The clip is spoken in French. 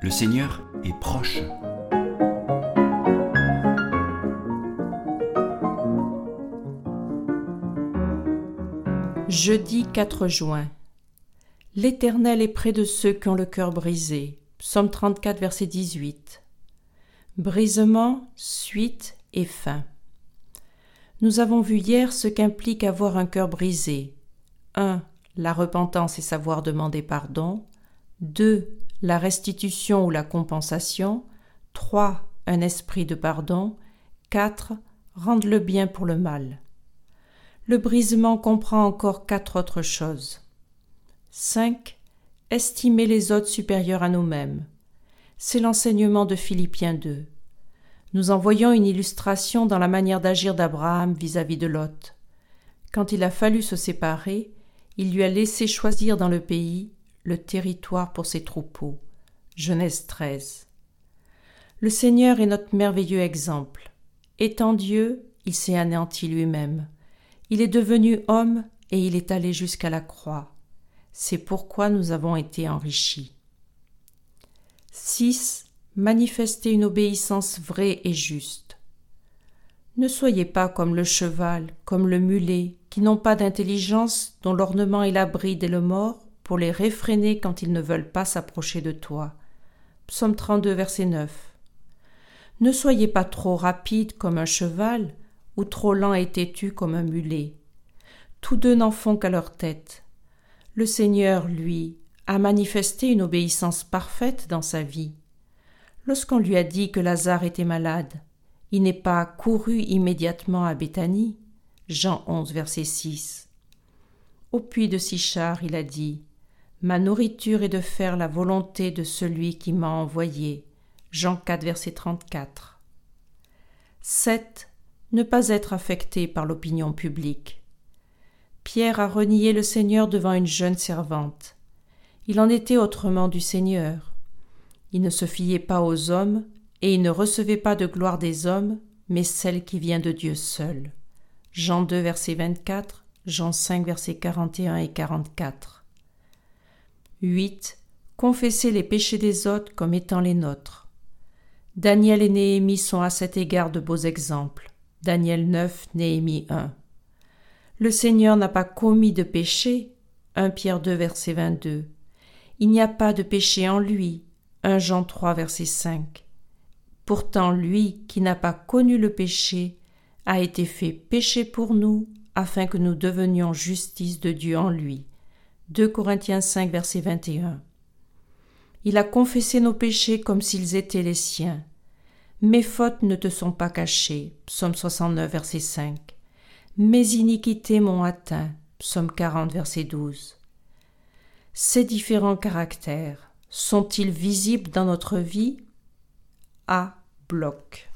Le Seigneur est proche. Jeudi 4 juin. L'Éternel est près de ceux qui ont le cœur brisé. Psaume 34, verset 18. Brisement, suite et fin. Nous avons vu hier ce qu'implique avoir un cœur brisé. 1. La repentance et savoir demander pardon. 2. La restitution ou la compensation. 3. Un esprit de pardon. 4. Rendre le bien pour le mal. Le brisement comprend encore 4 autres choses. 5. Estimer les autres supérieurs à nous-mêmes. C'est l'enseignement de Philippiens 2. Nous en voyons une illustration dans la manière d'agir d'Abraham vis-à-vis de Lot. Quand il a fallu se séparer, il lui a laissé choisir dans le pays le territoire pour ses troupeaux. Genèse 13. Le Seigneur est notre merveilleux exemple. Étant Dieu, il s'est anéanti lui-même. Il est devenu homme et il est allé jusqu'à la croix. C'est pourquoi nous avons été enrichis. 6. Manifester une obéissance vraie et juste. Ne soyez pas comme le cheval, comme le mulet, qui n'ont pas d'intelligence, dont l'ornement est la bride et le mors, pour les réfréner quand ils ne veulent pas s'approcher de toi. Psaume 32, verset 9. Ne soyez pas trop rapide comme un cheval, ou trop lent et têtu comme un mulet. Tous deux n'en font qu'à leur tête. Le Seigneur, lui, a manifesté une obéissance parfaite dans sa vie. Lorsqu'on lui a dit que Lazare était malade, il n'est pas couru immédiatement à Béthanie. Jean 11, verset 6. Au puits de Sichar, il a dit « Ma nourriture est de faire la volonté de celui qui m'a envoyé. » Jean 4, verset 34. 7. Ne pas être affecté par l'opinion publique. Pierre a renié le Seigneur devant une jeune servante. Il en était autrement du Seigneur. Il ne se fiait pas aux hommes et il ne recevait pas de gloire des hommes, mais celle qui vient de Dieu seul. Jean 2, verset 24, Jean 5, verset 41 et 44. 8. Confesser les péchés des autres comme étant les nôtres. Daniel et Néhémie sont à cet égard de beaux exemples. Daniel 9, Néhémie 1. Le Seigneur n'a pas commis de péché. 1 Pierre 2, verset 22. Il n'y a pas de péché en lui. 1 Jean 3, verset 5. Pourtant, lui, qui n'a pas connu le péché, a été fait péché pour nous, afin que nous devenions justice de Dieu en lui. 2 Corinthiens 5, verset 21. Il a confessé nos péchés comme s'ils étaient les siens. Mes fautes ne te sont pas cachées. Psaume 69, verset 5. Mes iniquités m'ont atteint. Psaume 40, verset 12. Ces différents caractères sont-ils visibles dans notre vie? A. Bloch.